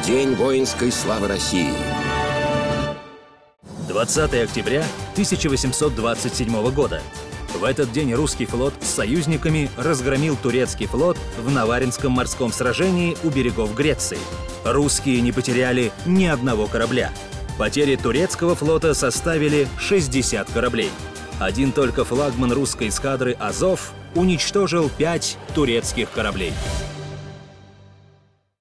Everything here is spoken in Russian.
День воинской славы России. 20 октября 1827 года. В этот день русский флот с союзниками разгромил турецкий флот в Наваринском морском сражении у берегов Греции. Русские не потеряли ни одного корабля. Потери турецкого флота составили 60 кораблей. Один только флагман русской эскадры «Азов» уничтожил 5 турецких кораблей.